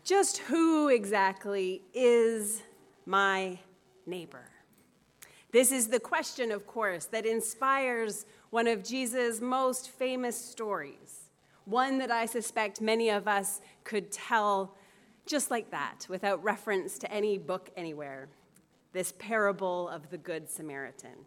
Just who exactly is my neighbor? This is the question, of course, that inspires one of Jesus' most famous stories, one that I suspect many of us could tell just like that, without reference to any book anywhere, this parable of the Good Samaritan.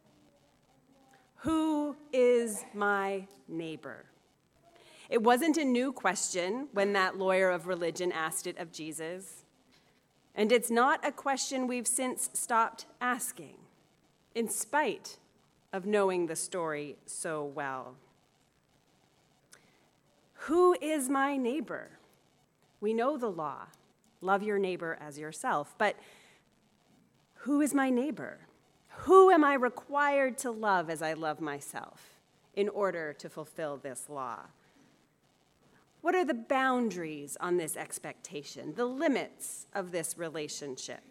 Who is my neighbor? It wasn't a new question when that lawyer of religion asked it of Jesus. And it's not a question we've since stopped asking, in spite of knowing the story so well. Who is my neighbor? We know the law, love your neighbor as yourself, but who is my neighbor? Who am I required to love as I love myself in order to fulfill this law? What are the boundaries on this expectation, the limits of this relationship?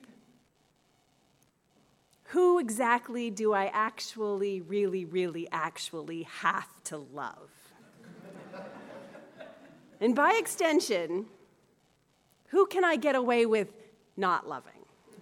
Who exactly do I actually, really have to love? And by extension, who can I get away with not loving?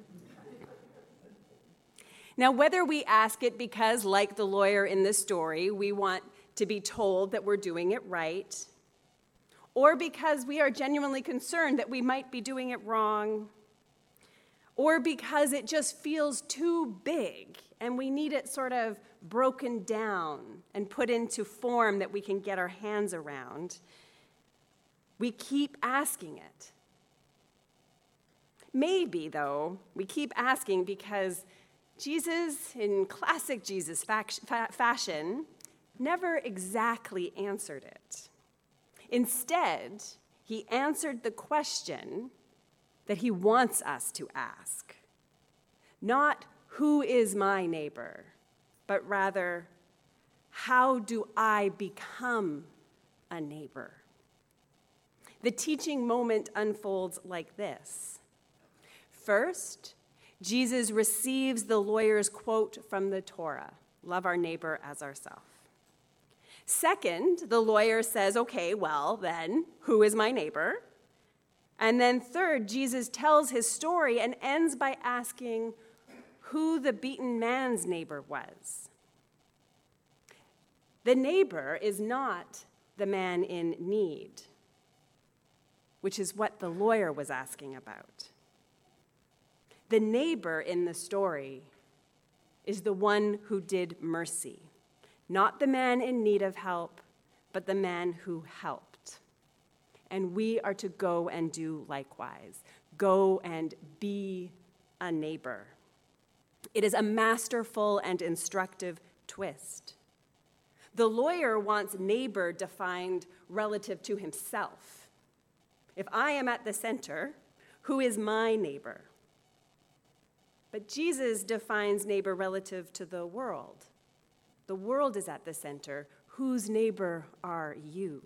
Now, whether we ask it because, like the lawyer in the story, we want to be told that we're doing it right, or because we are genuinely concerned that we might be doing it wrong, or because it just feels too big and we need it sort of broken down and put into form that we can get our hands around, we keep asking it. Maybe, though, we keep asking because Jesus, in classic Jesus fashion, never exactly answered it. Instead, he answered the question that he wants us to ask. Not, who is my neighbor, but rather, how do I become a neighbor? The teaching moment unfolds like this. First, Jesus receives the lawyer's quote from the Torah, love our neighbor as ourselves. Second, the lawyer says, okay, well, then, who is my neighbor? And then third, Jesus tells his story and ends by asking who the beaten man's neighbor was. The neighbor is not the man in need, which is what the lawyer was asking about. The neighbor in the story is the one who did mercy. Not the man in need of help, but the man who helped. And we are to go and do likewise. Go and be a neighbor. It is a masterful and instructive twist. The lawyer wants neighbor defined relative to himself. If I am at the center, who is my neighbor? But Jesus defines neighbor relative to the world. The world is at the center. Whose neighbor are you?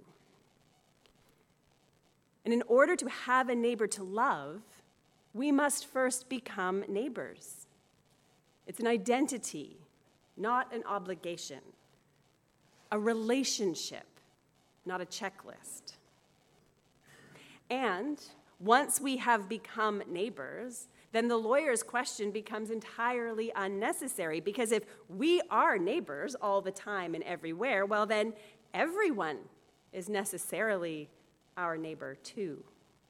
And in order to have a neighbor to love, we must first become neighbors. It's an identity, not an obligation. A relationship, not a checklist. And once we have become neighbors, then the lawyer's question becomes entirely unnecessary, because if we are neighbors all the time and everywhere, well, then everyone is necessarily our neighbor too.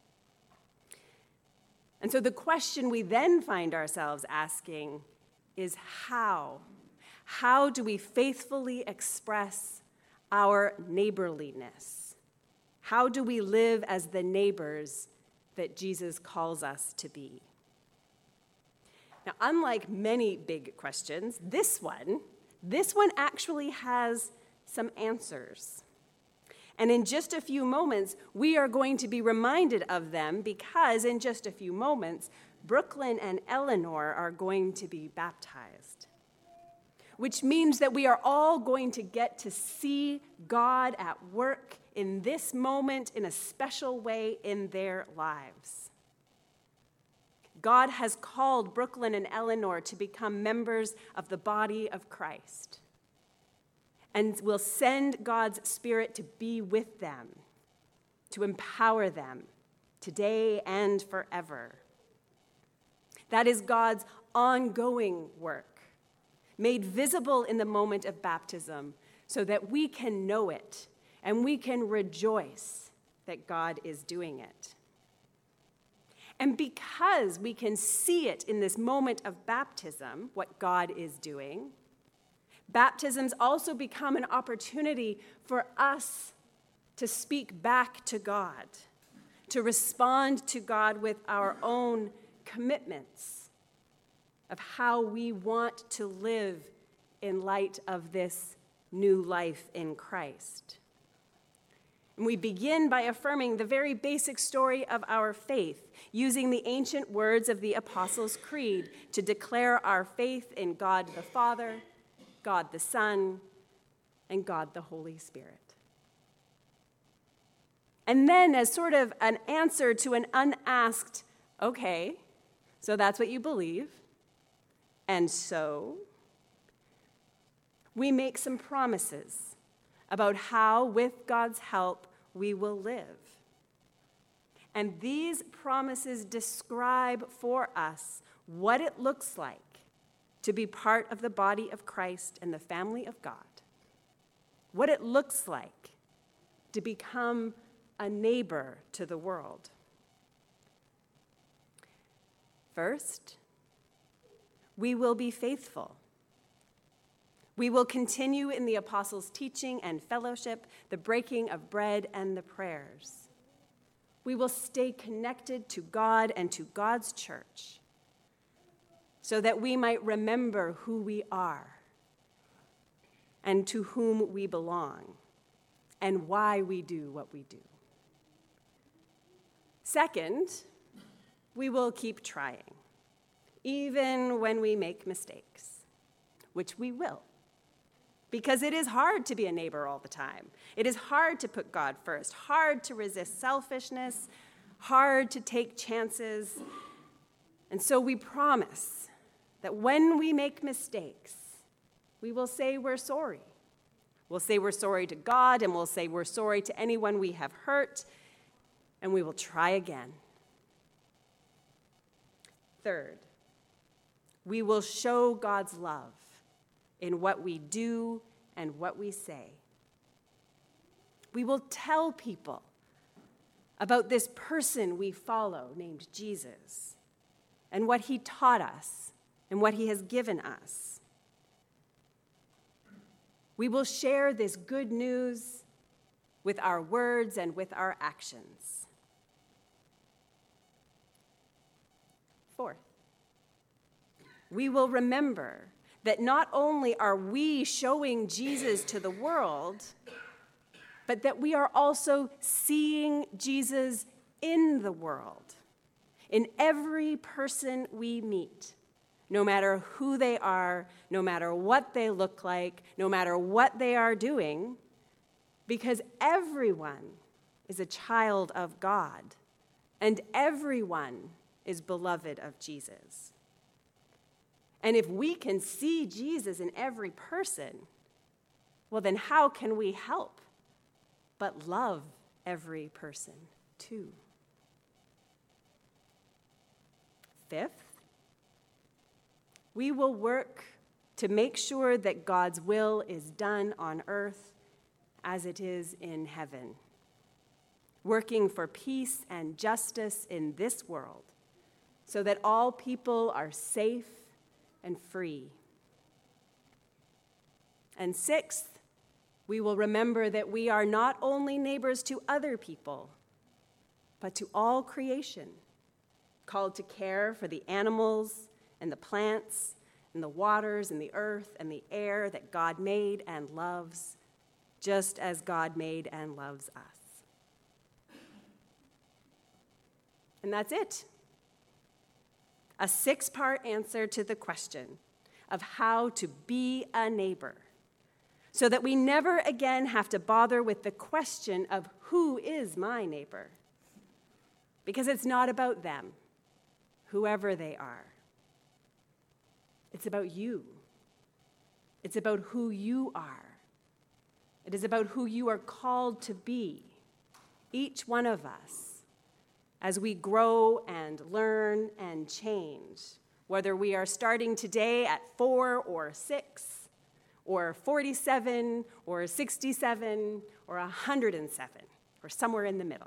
And so the question we then find ourselves asking is how? How do we faithfully express our neighborliness? How do we live as the neighbors that Jesus calls us to be? Now, unlike many big questions, this one actually has some answers. And in just a few moments, we are going to be reminded of them, because in just a few moments, Brooklyn and Eleanor are going to be baptized, which means that we are all going to get to see God at work in this moment in a special way in their lives. God has called Brooklyn and Eleanor to become members of the body of Christ, and will send God's Spirit to be with them, to empower them, today and forever. That is God's ongoing work, made visible in the moment of baptism so that we can know it and we can rejoice that God is doing it. And because we can see it in this moment of baptism, what God is doing, baptisms also become an opportunity for us to speak back to God, to respond to God with our own commitments of how we want to live in light of this new life in Christ. And we begin by affirming the very basic story of our faith, using the ancient words of the Apostles' Creed to declare our faith in God the Father, God the Son, and God the Holy Spirit. And then, as sort of an answer to an unasked, okay, so that's what you believe, and so we make some promises about how, with God's help, we will live. And these promises describe for us what it looks like to be part of the body of Christ and the family of God, what it looks like to become a neighbor to the world. First, we will be faithful. We will continue in the apostles' teaching and fellowship, the breaking of bread and the prayers. We will stay connected to God and to God's church so that we might remember who we are and to whom we belong and why we do what we do. Second, we will keep trying, even when we make mistakes, which we will. Because it is hard to be a neighbor all the time. It is hard to put God first, hard to resist selfishness, hard to take chances. And so we promise that when we make mistakes, we will say we're sorry. We'll say we're sorry to God, and we'll say we're sorry to anyone we have hurt, and we will try again. Third, we will show God's love in what we do and what we say. We will tell people about this person we follow named Jesus and what he taught us and what he has given us. We will share this good news with our words and with our actions. Fourth, we will remember that not only are we showing Jesus to the world, but that we are also seeing Jesus in the world, in every person we meet, no matter who they are, no matter what they look like, no matter what they are doing, because everyone is a child of God, and everyone is beloved of Jesus. And if we can see Jesus in every person, well, then how can we help but love every person too? Fifth, we will work to make sure that God's will is done on earth as it is in heaven, working for peace and justice in this world so that all people are safe and free. And sixth, we will remember that we are not only neighbors to other people, but to all creation, called to care for the animals and the plants and the waters and the earth and the air that God made and loves, just as God made and loves us. And that's it. A 6-part answer to the question of how to be a neighbor, so that we never again have to bother with the question of who is my neighbor, because it's not about them, whoever they are. It's about you. It's about who you are. It is about who you are called to be, each one of us, as we grow and learn and change, whether we are starting today at 4 or 6, or 47, or 67, or 107, or somewhere in the middle.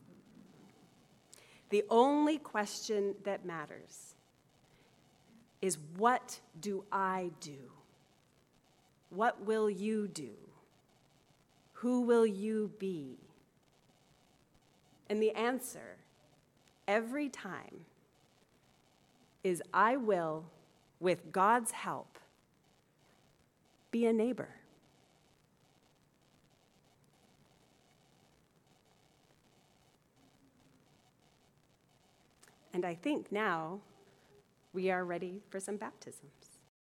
The only question that matters is, what do I do? What will you do? Who will you be? And the answer, every time, is I will, with God's help, be a neighbor. And I think now we are ready for some baptisms.